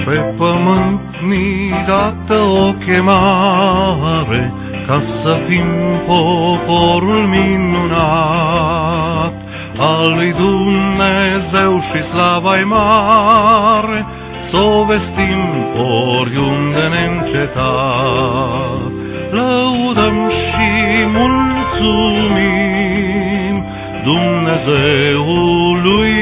Pe pământ ni dată o chemare, ca să fim poporul minunat al lui Dumnezeu și slava-i mare, s-o vestim oriunde neîncetat. Lăudăm și mulțumim Dumnezeului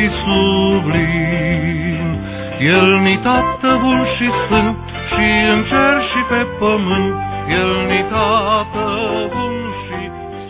sublim. El-ni Tată bun și sfânt, și în cer și pe pământ, El-ni Tată bun și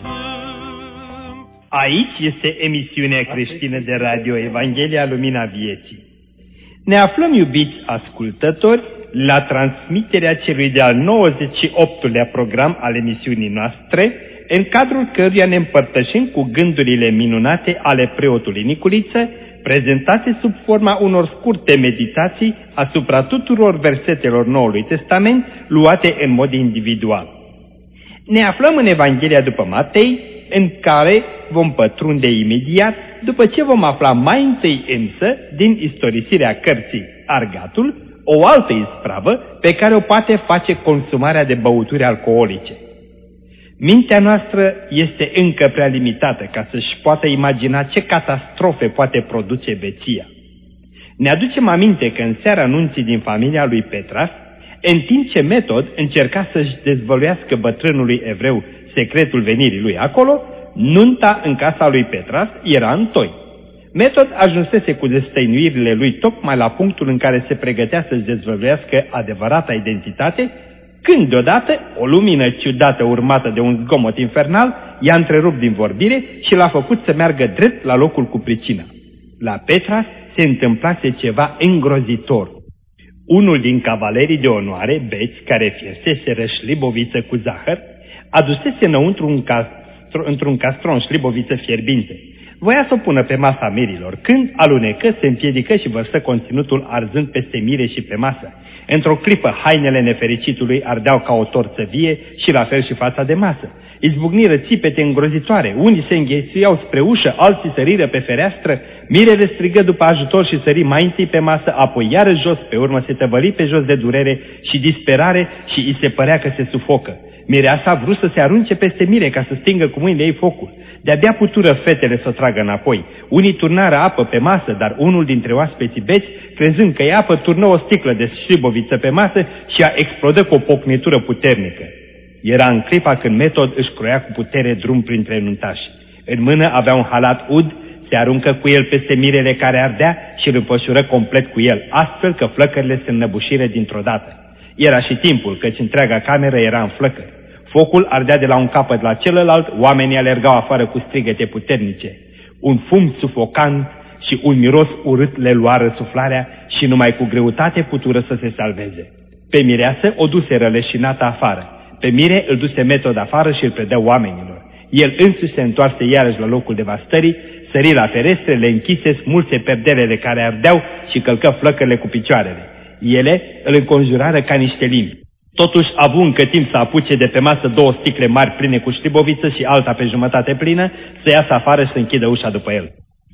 sfânt. Aici este emisiunea creștină de radio Evanghelia Lumina Vieții. Ne aflăm, iubiți ascultători, la transmiterea celui de-al 98-lea program al emisiunii noastre, în cadrul căruia ne împărtășim cu gândurile minunate ale preotului Niculiță, prezentate sub forma unor scurte meditații asupra tuturor versetelor Noului Testament, luate în mod individual. Ne aflăm în Evanghelia după Matei, în care vom pătrunde imediat, după ce vom afla mai întâi însă, din istorisirea cărții Argatul, o altă ispravă pe care o poate face consumarea de băuturi alcoolice. Mintea noastră este încă prea limitată ca să-și poată imagina ce catastrofe poate produce beția. Ne aducem aminte că în seara nunții din familia lui Petras, în timp ce Metod încerca să-și dezvăluiască bătrânului evreu secretul venirii lui acolo, nunta în casa lui Petras era în toi. Metod ajunsese cu destăinuirile lui tocmai la punctul în care se pregătea să-și dezvăluiască adevărata identitate, când deodată o lumină ciudată urmată de un zgomot infernal i-a întrerupt din vorbire și l-a făcut să meargă drept la locul cu pricina. La Petras se întâmplase ceva îngrozitor. Unul din cavalerii de onoare, beți, care fierseseră șliboviță cu zahăr, adusese înăuntru într-un castron șliboviță fierbinte. Voia să o pună pe masa mirilor, când alunecă, se împiedică și vărsă conținutul arzând peste mire și pe masă. Într-o clipă, hainele nefericitului ardeau ca o torță vie și la fel și fața de masă. Izbucniră țipete îngrozitoare, unii se înghesuiau spre ușă, alții săriră pe fereastră, mirele strigă după ajutor și sări mai întâi pe masă, apoi iară jos, pe urmă se tăvăli pe jos de durere și disperare și îi se părea că se sufocă. Mireasa a vrut să se arunce peste mire ca să stingă cu mâinile ei focul. De-abia putură fetele să o tragă înapoi. Unii turnară apă pe masă, dar unul dintre oaspeții beți, crezând că e apă, turnă o sticlă de șliboviță pe masă și a explodă cu o pocnitură puternică. Era în clipa când Metod își croia cu putere drum printre nuntași. În mână avea un halat ud, se aruncă cu el peste mirele care ardea și îl împășură complet cu el, astfel că flăcările se înnăbușiră dintr-o dată. Era și timpul, căci întreaga cameră era în flăcări. Focul ardea de la un capăt la celălalt, oamenii alergau afară cu strigăte puternice. Un fum sufocant și un miros urât le luară suflarea și numai cu greutate putură să se salveze. Pe mireasă o duse răleșinată afară. Pe mire îl duse Metod afară și îl predă oamenilor. El însuși se întoarse iarăși la locul devastării, sări la ferestre, le închise, smulse perdelele care ardeau și călcă flăcările cu picioarele. Ele îl înconjurară ca niște limbi. Totuși avu încă timp să apuce de pe masă 2 sticle mari pline cu șliboviță și alta pe jumătate plină, să iasă afară și să închidă ușa după el.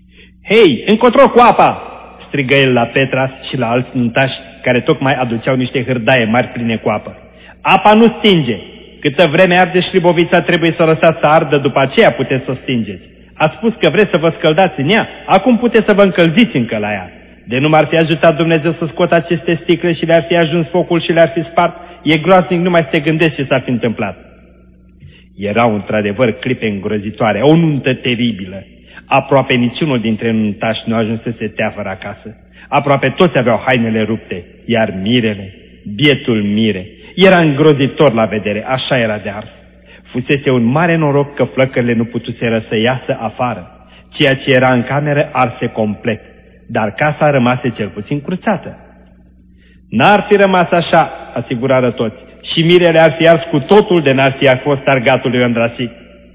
Hei, încotro cu apa!" strigă el la Petras și la alți nuntași care tocmai aduceau niște hârdaie mari pline cu apă. Apa nu stinge! Câtă vreme arde șlibovița trebuie să o lăsați să ardă, după aceea puteți să o stingeți. Ați spus că vreți să vă scăldați în ea, acum puteți să vă încălziți încă la ea. De nu m-ar fi ajutat Dumnezeu să scot aceste sticle și le-ar fi ajuns focul și le-ar fi spart, e groaznic numai să te gândești ce s-ar fi întâmplat. Erau într-adevăr clipe îngrozitoare, o nuntă teribilă. Aproape niciunul dintre nuntași nu ajunsese teafăr acasă. Aproape toți aveau hainele rupte, iar mirele, bietul mire, era îngrozitor la vedere, așa era de ars. Fusese un mare noroc că flăcările nu putuseră să iasă afară. Ceea ce era în cameră arse complet, dar casa rămase cel puțin cruțată. N-ar fi rămas așa, asigurară toți, și mirele ar fi ars cu totul de n-ar fi fost Argatul lui Andrasic.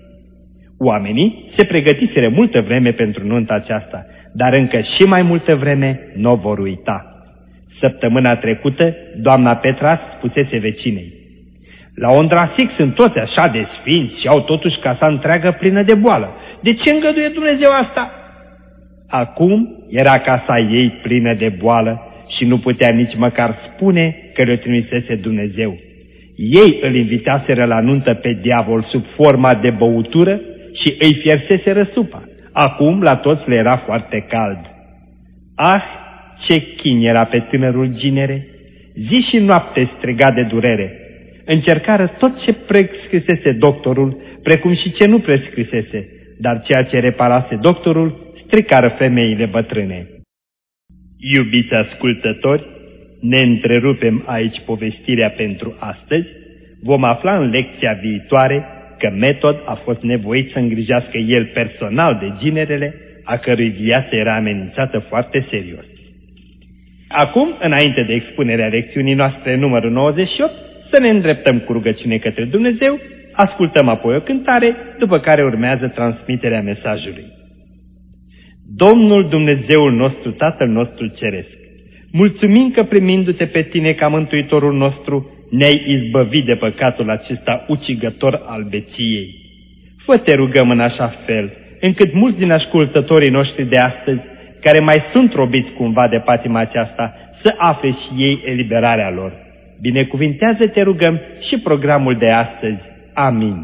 Oamenii se pregătiseră multă vreme pentru nunta aceasta, dar încă și mai multă vreme n-o vor uita. Săptămâna trecută, doamna Petras spusese vecinei: la Ondrasic sunt toți așa de sfinți și au totuși casa întreagă plină de boală. De ce îngăduie Dumnezeu asta? Acum era casa ei plină de boală și nu putea nici măcar spune că le trimisese Dumnezeu. Ei îl invitaseră la nuntă pe diavol sub forma de băutură și îi fierseseră supa. Acum la toți le era foarte cald. Ah, ce chin era pe tânărul ginere! Zi și noapte striga de durere. Încercară tot ce prescrisese doctorul, precum și ce nu prescrisese, dar ceea ce reparase doctorul stricară femeile bătrâne. Iubiți ascultători, ne întrerupem aici povestirea pentru astăzi. Vom afla în lecția viitoare că Metod a fost nevoit să îngrijească el personal de ginerele, a cărui viață era amenințată foarte serios. Acum, înainte de expunerea lecțiunii noastre numărul 98, să ne îndreptăm cu rugăciune către Dumnezeu, ascultăm apoi o cântare, după care urmează transmiterea mesajului. Domnul Dumnezeul nostru, Tatăl nostru Ceresc, mulțumim că primindu-te pe tine ca Mântuitorul nostru, ne-ai izbăvit de păcatul acesta ucigător al beției. Fă-te rugăm în așa fel, încât mulți din ascultătorii noștri de astăzi, care mai sunt robiți cumva de patima aceasta, să afle și ei eliberarea lor. Binecuvintează-te, rugăm, și programul de astăzi. Amin.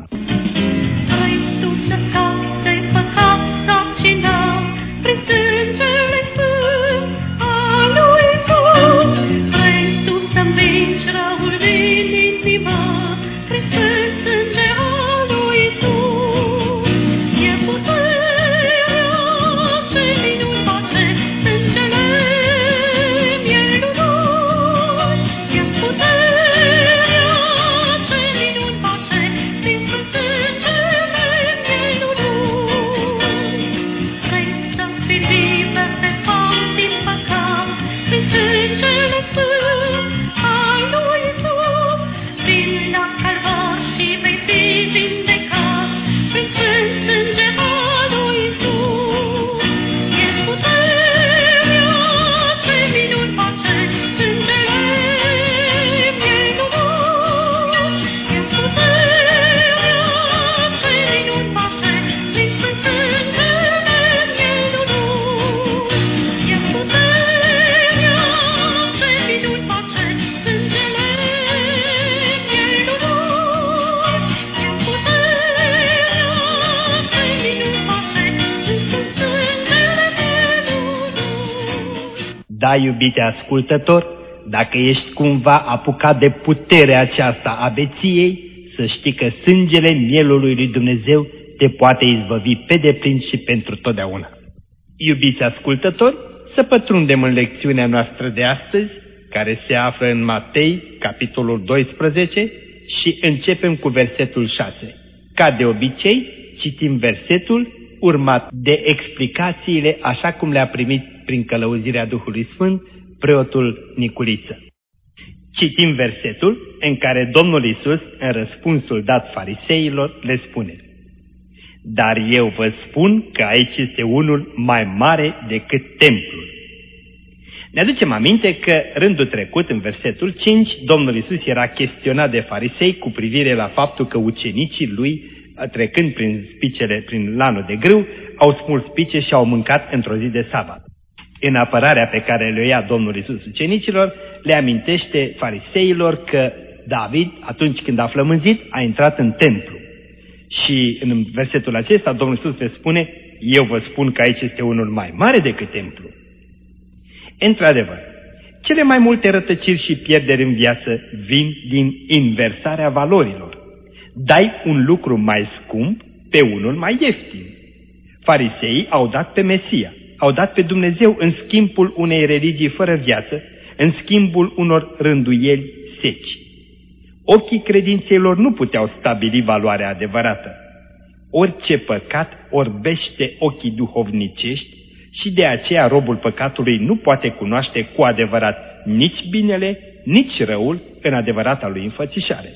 Da, iubite ascultător, dacă ești cumva apucat de puterea aceasta a beției, să știi că sângele mielului lui Dumnezeu te poate izbăvi pe deplin și pentru totdeauna. Iubiți ascultători, să pătrundem în lecțiunea noastră de astăzi, care se află în Matei, capitolul 12, și începem cu versetul 6. Ca de obicei, citim versetul, urmat de explicațiile așa cum le-a primit prin călăuzirea Duhului Sfânt preotul Niculiță. Citim versetul în care Domnul Iisus, în răspunsul dat fariseilor, le spune: Dar eu vă spun că aici este unul mai mare decât templul. Ne aducem aminte că rândul trecut, în versetul 5, Domnul Iisus era chestionat de farisei cu privire la faptul că ucenicii lui, trecând prin lanul de grâu, au smuls spice și au mâncat într-o zi de sabat. În apărarea pe care le ia Domnul Iisus ucenicilor, le amintește fariseilor că David, atunci când a flămânzit, a intrat în templu. Și în versetul acesta Domnul Iisus le spune: eu vă spun că aici este unul mai mare decât templu. Într-adevăr, cele mai multe rătăciri și pierderi în viață vin din inversarea valorilor. Dai un lucru mai scump pe unul mai ieftin. Fariseii au dat pe Mesia, au dat pe Dumnezeu în schimbul unei religii fără viață, în schimbul unor rânduieli seci. Ochii credințelor nu puteau stabili valoarea adevărată. Orice păcat orbește ochii duhovnicești și de aceea robul păcatului nu poate cunoaște cu adevărat nici binele, nici răul în adevărata lui înfățișare.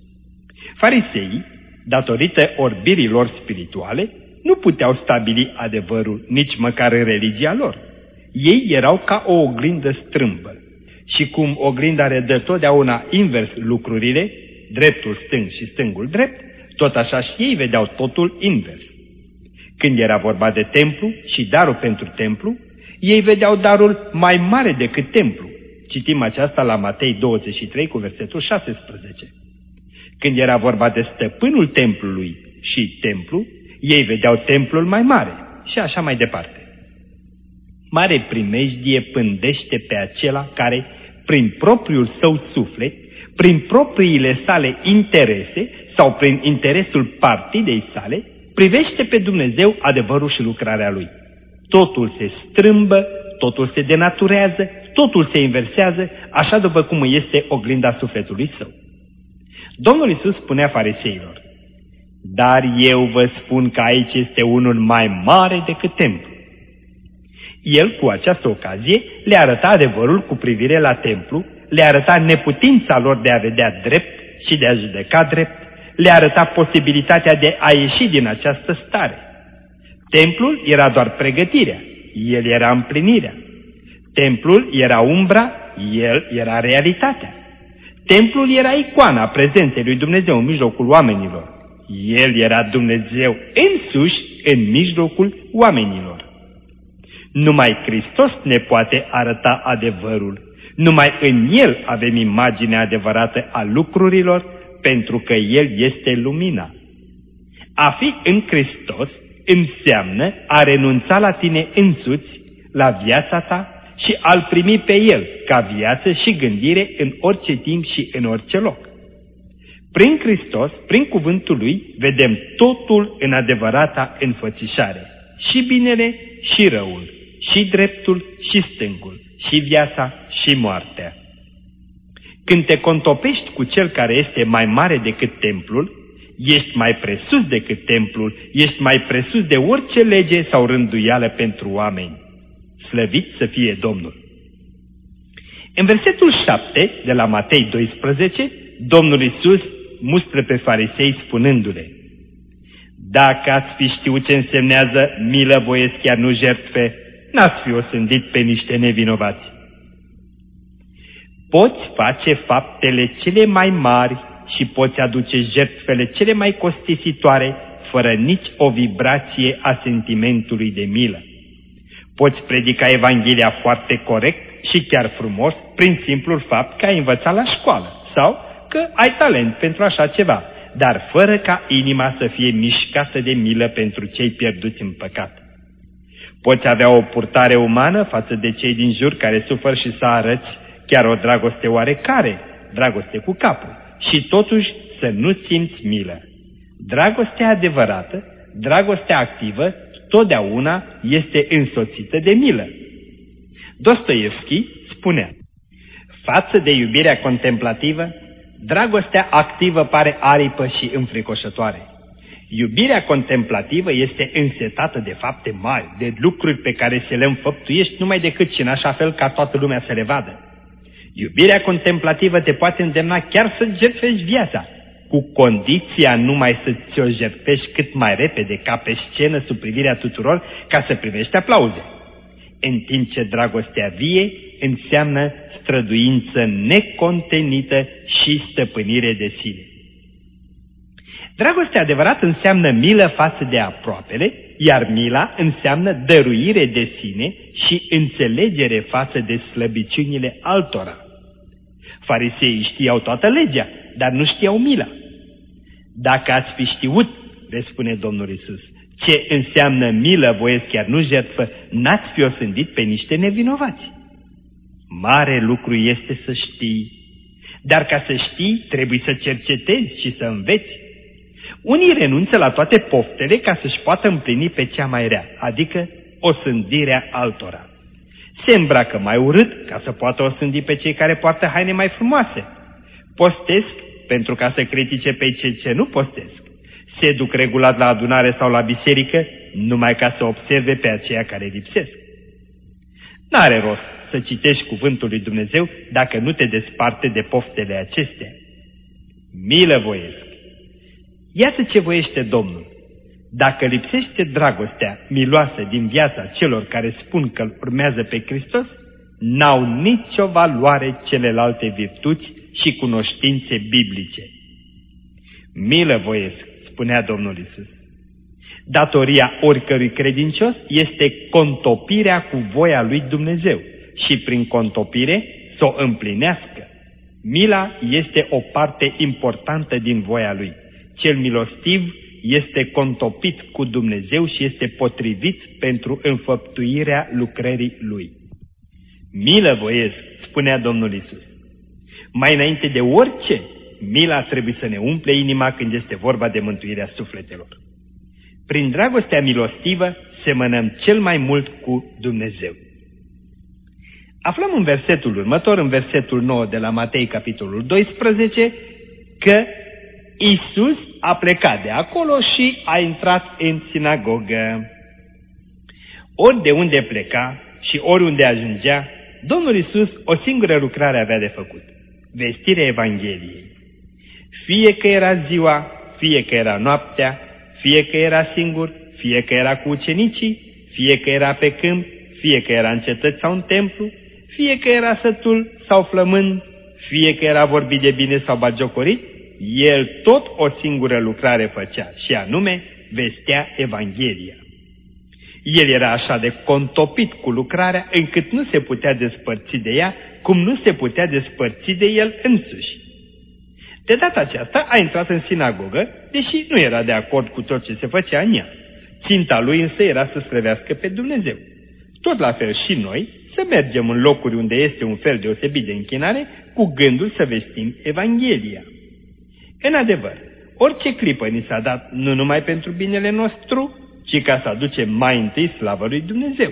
Fariseii, datorită orbirilor spirituale, nu puteau stabili adevărul nici măcar în religia lor. Ei erau ca o oglindă strâmbă. Și cum oglinda redă totdeauna invers lucrurile, dreptul stâng și stângul drept, tot așa și ei vedeau totul invers. Când era vorba de templu și darul pentru templu, ei vedeau darul mai mare decât templu. Citim aceasta la Matei 23 cu versetul 16. Când era vorba de stăpânul templului și templu, ei vedeau templul mai mare și așa mai departe. Mare primejdie pândește pe acela care, prin propriul său suflet, prin propriile sale interese sau prin interesul partidei sale, privește pe Dumnezeu, adevărul și lucrarea Lui. Totul se strâmbă, totul se denaturează, totul se inversează, așa după cum este oglinda sufletului său. Domnul Iisus spunea fariseilor: dar eu vă spun că aici este unul mai mare decât templu. El, cu această ocazie, le arăta adevărul cu privire la templu, le arăta neputința lor de a vedea drept și de a judeca drept, le arăta posibilitatea de a ieși din această stare. Templul era doar pregătirea, el era împlinirea. Templul era umbra, el era realitatea. Templul era icoana prezenței lui Dumnezeu în mijlocul oamenilor. El era Dumnezeu însuși în mijlocul oamenilor. Numai Hristos ne poate arăta adevărul. Numai în El avem imaginea adevărată a lucrurilor, pentru că El este lumina. A fi în Hristos înseamnă a renunța la tine însuți, la viața ta și a-L primi pe El ca viață și gândire în orice timp și în orice loc. Prin Hristos, prin cuvântul Lui, vedem totul în adevărata înfățișare, și binele și răul, și dreptul și stângul, și viața și moartea. Când te contopești cu Cel care este mai mare decât templul, ești mai presus decât templul, ești mai presus de orice lege sau rânduială pentru oameni. Slăvit să fie Domnul! În versetul 7 de la Matei 12, Domnul Iisus mustră pe farisei spunându-le: dacă ați fi știut ce însemnează milă voiesc chiar nu jertfe, n-ați fi osândit pe niște nevinovați. Poți face faptele cele mai mari și poți aduce jertfele cele mai costisitoare fără nici o vibrație a sentimentului de milă. Poți predica Evanghelia foarte corect și chiar frumos prin simplul fapt că ai învățat la școală sau că ai talent pentru așa ceva, dar fără ca inima să fie mișcată de milă pentru cei pierduți în păcat. Poți avea o purtare umană față de cei din jur care suferă și să arăți chiar o dragoste oarecare, dragoste cu capul, și totuși să nu simți milă. Dragostea adevărată, dragostea activă, totdeauna este însoțită de milă. Dostoievski spunea: față de iubirea contemplativă, dragostea activă pare aripă și înfricoșătoare. Iubirea contemplativă este însetată de fapte mari, de lucruri pe care să le înfăptuiești numai decât și în așa fel ca toată lumea să le vadă. Iubirea contemplativă te poate îndemna chiar să jertfești viața, cu condiția numai să ți-o jertfești cât mai repede, ca pe scenă sub privirea tuturor, ca să primești aplauze. În timp ce dragostea vie înseamnă străduință necontenită și stăpânire de sine. Dragostea adevărată înseamnă milă față de aproapele, iar mila înseamnă dăruire de sine și înțelegere față de slăbiciunile altora. Fariseii știau toată legea, dar nu știau mila. Dacă ați fi știut, le spune Domnul Iisus, ce înseamnă milă voiesc chiar nu jertfă, n-ați fi osândit pe niște nevinovați. Mare lucru este să știi, dar ca să știi trebuie să cercetezi și să înveți. Unii renunță la toate poftele ca să-și poată împlini pe cea mai rea, adică osândirea altora. Se îmbracă mai urât ca să poată osândi pe cei care poartă haine mai frumoase. Postesc pentru ca să critique pe cei ce nu postesc. Se duc regulat la adunare sau la biserică numai ca să observe pe aceia care lipsesc. N-are rost să citești cuvântul lui Dumnezeu dacă nu te desparte de poftele acestea. Milă voiesc. Iată ce voiește Domnul. Dacă lipsește dragostea miloasă din viața celor care spun că îl urmează pe Hristos, n-au nicio valoare celelalte virtuți și cunoștințe biblice. Milă voiesc, spunea Domnul Iisus. Datoria oricărui credincios este contopirea cu voia lui Dumnezeu și prin contopire să o împlinească. Mila este o parte importantă din voia Lui. Cel milostiv este contopit cu Dumnezeu și este potrivit pentru înfăptuirea lucrării Lui. Milă voiesc, spunea Domnul Iisus. Mai înainte de orice, mila trebuie să ne umple inima când este vorba de mântuirea sufletelor. Prin dragostea milostivă semănăm cel mai mult cu Dumnezeu. Aflăm în versetul următor, în versetul 9 de la Matei, capitolul 12, că Iisus a plecat de acolo și a intrat în sinagogă. Ori de unde pleca și oriunde ajungea, Domnul Iisus o singură lucrare avea de făcut: vestirea Evangheliei. Fie că era ziua, fie că era noaptea, fie că era singur, fie că era cu ucenicii, fie că era pe câmp, fie că era în cetăți sau în templu, fie că era sătul sau flămând, fie că era vorbit de bine sau bagiocorit, el tot o singură lucrare făcea, și anume vestea Evanghelia. El era așa de contopit cu lucrarea încât nu se putea despărți de ea, cum nu se putea despărți de el însuși. De data aceasta a intrat în sinagogă, deși nu era de acord cu tot ce se făcea în ea. Ținta lui însă era să slăvească pe Dumnezeu. Tot la fel și noi, să mergem în locuri unde este un fel deosebit de închinare, cu gândul să vestim Evanghelia. În adevăr, orice clipă ni s-a dat nu numai pentru binele nostru, ci ca să aducem mai întâi slavă lui Dumnezeu.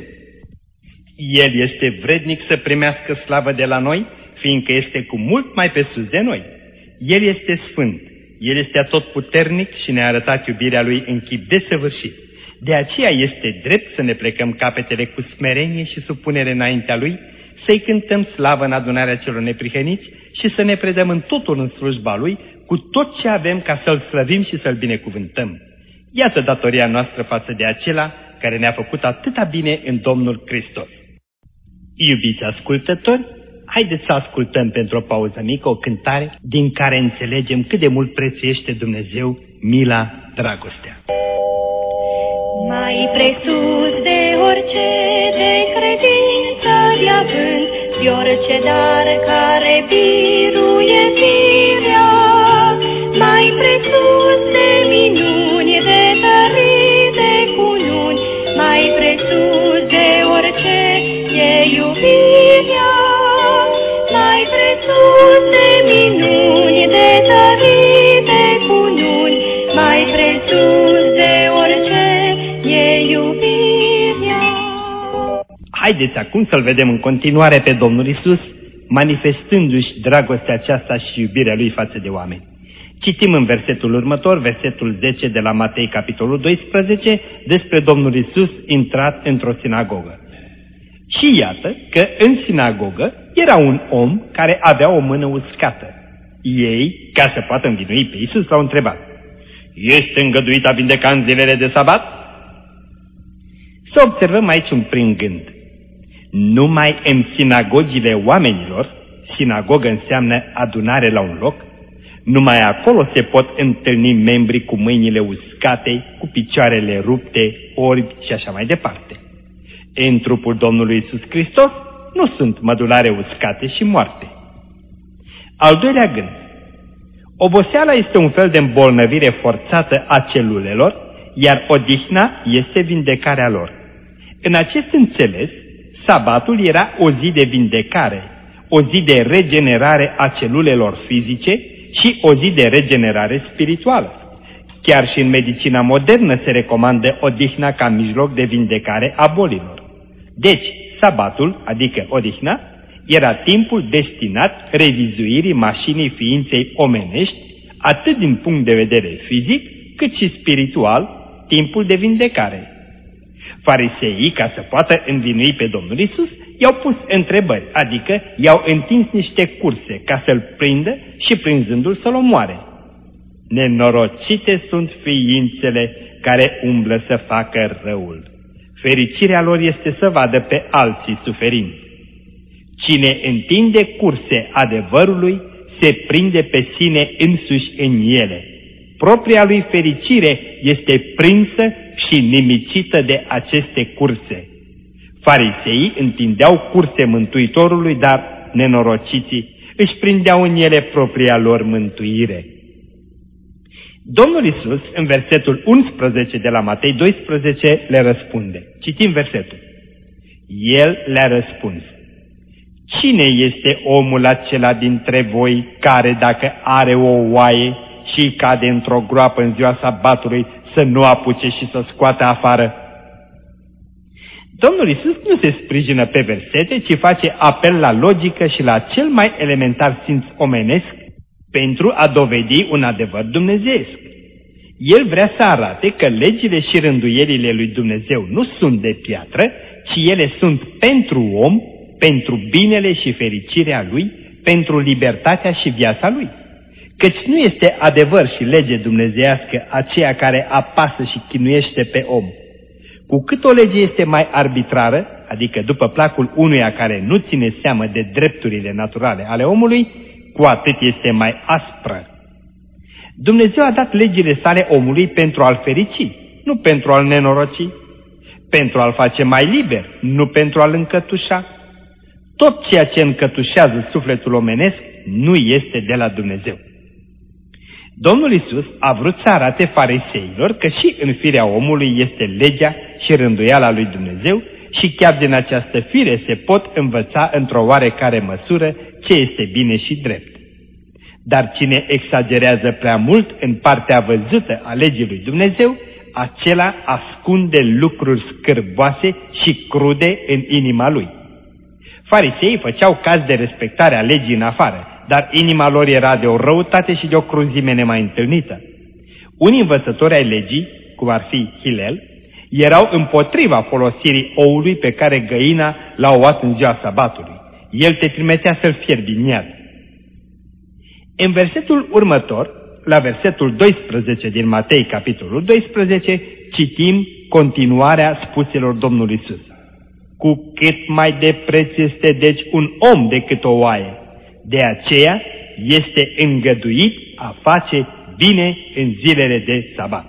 El este vrednic să primească slavă de la noi, fiindcă este cu mult mai pe sus de noi. El este sfânt, El este atotputernic și ne-a arătat iubirea Lui în chip desăvârșit. De aceea este drept să ne plecăm capetele cu smerenie și supunere înaintea Lui, să-i cântăm slavă în adunarea celor neprihăniți și să ne predăm în totul în slujba Lui, cu tot ce avem ca să-L slăvim și să-L binecuvântăm. Iată datoria noastră față de acela care ne-a făcut atâta bine în Domnul Hristos. Iubiți ascultători, haideți să ascultăm pentru o pauză mică o cântare din care înțelegem cât de mult prețuiește Dumnezeu mila, dragostea. Mai presus de orice de credință de avânt, de orice dar care biruie firea, mai presus de minuni, de tării, de cununi, mai presus de orice e iubirea, mai presus de minuni, de tării, de cununi, mai presus de orice e iubirea. Haideți acum să-L vedem în continuare pe Domnul Iisus, manifestându-și dragostea aceasta și iubirea Lui față de oameni. Citim în versetul următor, versetul 10 de la Matei, capitolul 12, despre Domnul Iisus intrat într-o sinagogă. Și iată că în sinagogă era un om care avea o mână uscată. Ei, ca să poată învinui pe Iisus, l-au întrebat: este îngăduit a vindeca în zilele de sabat? Să observăm aici un prim gând. Numai în sinagogile oamenilor, sinagogă înseamnă adunare la un loc, numai acolo se pot întâlni membrii cu mâinile uscate, cu picioarele rupte, orbi și așa mai departe. În trupul Domnului Iisus Hristos nu sunt mădulare uscate și moarte. Al doilea gând. Oboseala este un fel de îmbolnăvire forțată a celulelor, iar odihna este vindecarea lor. În acest înțeles, sabatul era o zi de vindecare, o zi de regenerare a celulelor fizice și o zi de regenerare spirituală. Chiar și în medicina modernă se recomandă odihna ca mijloc de vindecare a bolilor. Deci, sabatul, adică odihna, era timpul destinat revizuirii mașinii ființei omenești, atât din punct de vedere fizic, cât și spiritual, timpul de vindecare. Fariseii, ca să poată învinui pe Domnul Iisus, i-au pus întrebări, adică i-au întins niște curse ca să-L prindă și prinzându-L să-L omoare. Nenorocite sunt ființele care umblă să facă răul. Fericirea lor este să vadă pe alții suferind. Cine întinde curse adevărului, se prinde pe sine însuși în ele. Propria lui fericire este prinsă și nimicită de aceste curse. Fariseii întindeau curse Mântuitorului, dar nenorociții își prindeau în ele propria lor mântuire. Domnul Iisus, în versetul 11 de la Matei 12, le răspunde. Citim versetul. El le-a răspuns: cine este omul acela dintre voi care, dacă are o oaie și cade într-o groapă în ziua sabatului, să nu apuce și să o scoată afară? Domnul Iisus nu se sprijină pe versete, ci face apel la logică și la cel mai elementar simț omenesc pentru a dovedi un adevăr dumnezeiesc. El vrea să arate că legile și rânduielile lui Dumnezeu nu sunt de piatră, ci ele sunt pentru om, pentru binele și fericirea lui, pentru libertatea și viața lui. Căci nu este adevăr și lege dumnezeiască aceea care apasă și chinuiește pe om. Cu cât o lege este mai arbitrară, adică după placul unuia care nu ține seamă de drepturile naturale ale omului, cu atât este mai aspră. Dumnezeu a dat legile sale omului pentru a-l ferici, nu pentru a-l nenoroci, pentru a-l face mai liber, nu pentru a-l încătușa. Tot ceea ce încătușează sufletul omenesc nu este de la Dumnezeu. Domnul Iisus a vrut să arate fariseilor că și în firea omului este legea și rânduiala lui Dumnezeu și chiar din această fire se pot învăța într-o oarecare măsură ce este bine și drept. Dar cine exagerează prea mult în partea văzută a legii lui Dumnezeu, acela ascunde lucruri scârboase și crude în inima lui. Fariseii făceau caz de respectarea legii în afară, dar inima lor era de o răutate și de o cruzime nemai întâlnită. Unii învățători ai legii, cum ar fi Hilel, erau împotriva folosirii oului pe care găina l-a luat în ziua sabatului. El te trimitea să-l fierbi în iad. În versetul următor, la versetul 12 din Matei, capitolul 12, citim continuarea spuselor Domnului Iisus. Cu cât mai de preț este deci un om decât o oaie, de aceea este îngăduit a face bine în zilele de sabat.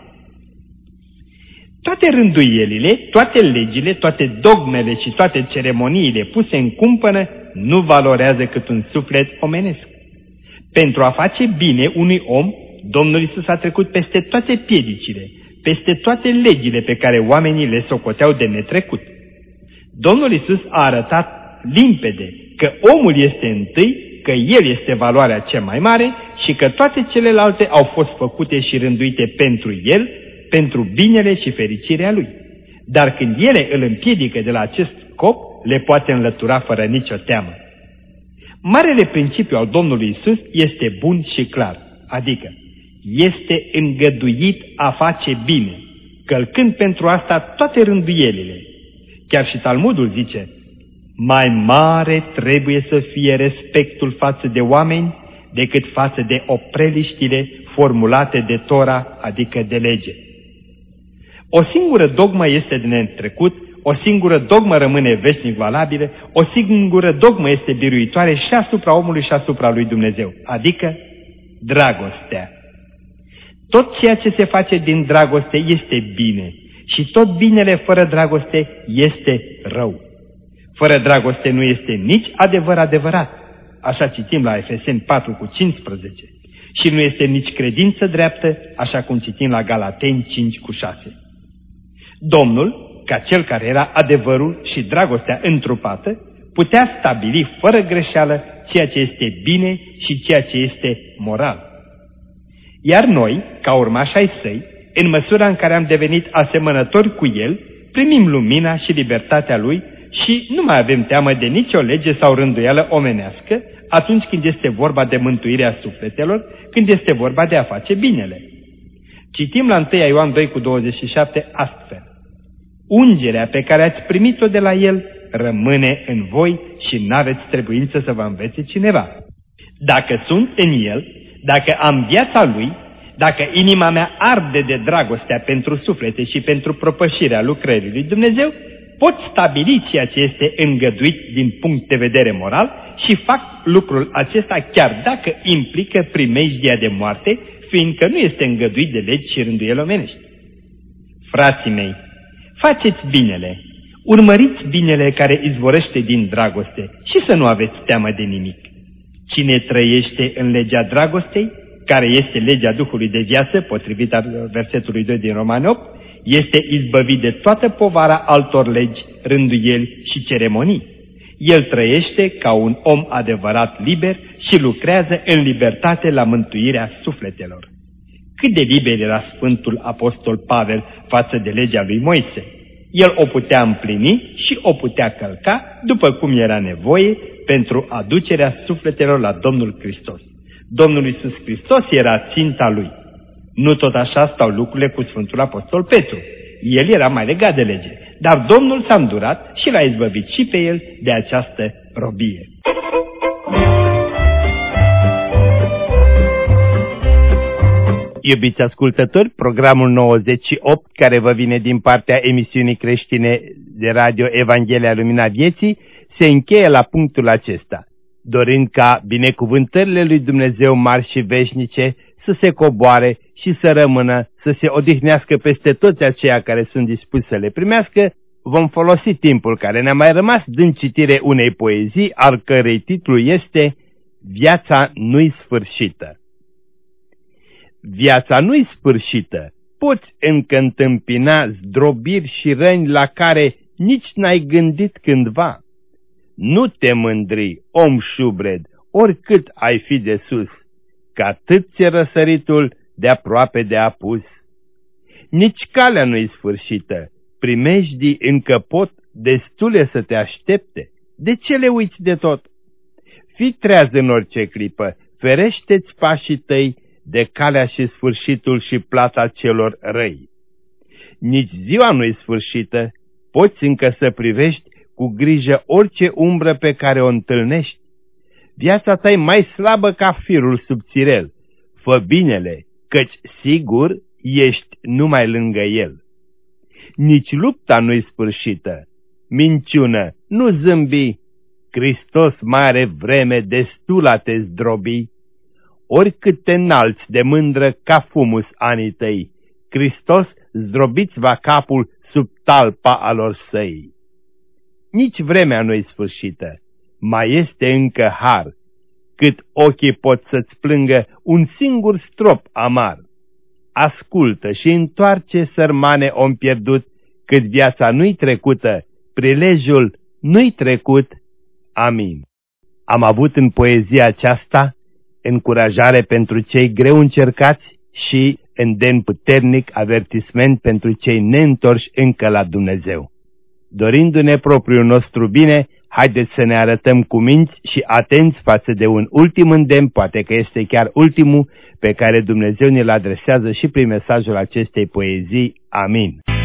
Toate rânduielile, toate legile, toate dogmele și toate ceremoniile puse în cumpănă nu valorează cât un suflet omenesc. Pentru a face bine unui om, Domnul Iisus a trecut peste toate piedicile, peste toate legile pe care oamenii le socoteau de netrecut. Domnul Iisus a arătat limpede că omul este întâi, că el este valoarea cea mai mare și că toate celelalte au fost făcute și rânduite pentru el, pentru binele și fericirea lui. Dar când ele îl împiedică de la acest scop, le poate înlătura fără nicio teamă. Marele principiu al Domnului Iisus este bun și clar, adică este îngăduit a face bine, călcând pentru asta toate rânduielile. Chiar și Talmudul zice: mai mare trebuie să fie respectul față de oameni decât față de opreliștile formulate de Tora, adică de lege. O singură dogmă este de neîntrecut, o singură dogmă rămâne veșnic valabilă, o singură dogmă este biruitoare și asupra omului și asupra lui Dumnezeu, adică dragostea. Tot ceea ce se face din dragoste este bine și tot binele fără dragoste este rău. Fără dragoste nu este nici adevăr adevărat, așa citim la Efeseni 4:15, și nu este nici credință dreaptă, așa cum citim la Galateni 5:6. Domnul, ca cel care era adevărul și dragostea întrupată, putea stabili fără greșeală ceea ce este bine și ceea ce este moral. Iar noi, ca urmași ai săi, în măsura în care am devenit asemănători cu el, primim lumina și libertatea lui și nu mai avem teamă de nicio lege sau rânduială omenească atunci când este vorba de mântuirea sufletelor, când este vorba de a face binele. Citim la 1 Ioan 2:27 astfel: ungerea pe care ați primit-o de la el rămâne în voi și n-aveți trebuință să vă învețe cineva. Dacă sunt în el, dacă am viața lui, dacă inima mea arde de dragostea pentru suflete și pentru propășirea lucrării lui Dumnezeu, pot stabili ceea ce este îngăduit din punct de vedere moral și fac lucrul acesta chiar dacă implică primejdia de moarte, fiindcă nu este îngăduit de legi și rânduieli omenești. Frații mei, faceți binele, Urmăriți binele care izvorăște din dragoste și să nu aveți teamă de nimic. Cine trăiește în legea dragostei, care este legea Duhului de viață, potrivit versetului 2 din Romani 8, este izbăvit de toată povara altor legi, rânduieli și ceremonii. El trăiește ca un om adevărat liber și lucrează în libertate la mântuirea sufletelor. Cât de liber era Sfântul Apostol Pavel față de legea lui Moise! El o putea împlini și o putea călca după cum era nevoie pentru aducerea sufletelor la Domnul Hristos. Domnul Iisus Hristos era ținta lui. Nu tot așa stau lucrurile cu Sfântul Apostol Petru. El era mai legat de lege, dar Domnul s-a îndurat și l-a izbăvit și pe el de această robie. Iubiți ascultători, programul 98, care vă vine din partea emisiunii creștine de radio Evanghelia Lumina Vieții, se încheie la punctul acesta, dorind ca binecuvântările lui Dumnezeu mari și veșnice să se coboare și să rămână, să se odihnească peste toți aceia care sunt dispuși să le primească. Vom folosi timpul care ne-a mai rămas dând citire unei poezii, al cărei titlu este Viața nu-i sfârșită. Viața nu-i sfârșită, poți încă întâmpina zdrobiri și răni la care nici n-ai gândit cândva. Nu te mândri, om șubred, oricât ai fi de sus, că atât ți-e răsăritul de aproape de apus. Nici calea nu-i sfârșită, primejdii încă pot destule să te aștepte. De ce le uiți de tot? Fii treaz în orice clipă, ferește-ți pașii tăi de calea și sfârșitul și plata celor răi. Nici ziua nu-i sfârșită, poți încă să privești cu grijă orice umbră pe care o întâlnești. Viața ta e mai slabă ca firul subțirel. Fă binele, căci sigur ești numai lângă el. Nici lupta nu-i sfârșită. Minciună, nu zâmbi, Hristos mai are vreme destul a te zdrobi. Oricât te înalți de mândră ca fumus anii tăi, Hristos zdrobiți va capul sub talpa alor săi. Nici vremea nu-i sfârșită, mai este încă har, cât ochii pot să-ți plângă un singur strop amar. Ascultă și întoarce, sărmane om pierdut, cât viața nu-i trecută, prilejul nu-i trecut. Amin. Am avut în poezia aceasta încurajare pentru cei greu încercați și îndemn puternic avertisment pentru cei neîntorși încă la Dumnezeu. Dorindu-ne propriul nostru bine, haideți să ne arătăm cuminți și atenți față de un ultim îndemn, poate că este chiar ultimul, pe care Dumnezeu ne-l adresează și prin mesajul acestei poezii. Amin.